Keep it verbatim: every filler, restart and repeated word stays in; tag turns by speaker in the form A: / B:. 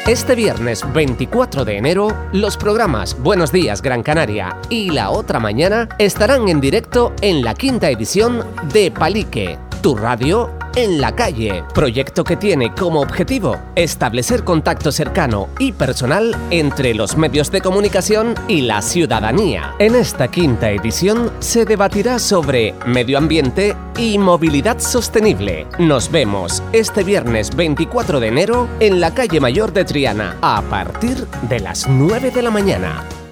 A: Este viernes veinticuatro de enero, los programas Buenos Días Gran Canaria y La Otra Mañana estarán en directo en la quinta edición de Palique, tu radio en la calle, proyecto que tiene como objetivo establecer contacto cercano y personal entre los medios de comunicación y la ciudadanía. En esta quinta edición se debatirá sobre medio ambiente y movilidad sostenible. Nos vemos este viernes veinticuatro de enero en la calle Mayor de Triana a partir de las nueve de la mañana.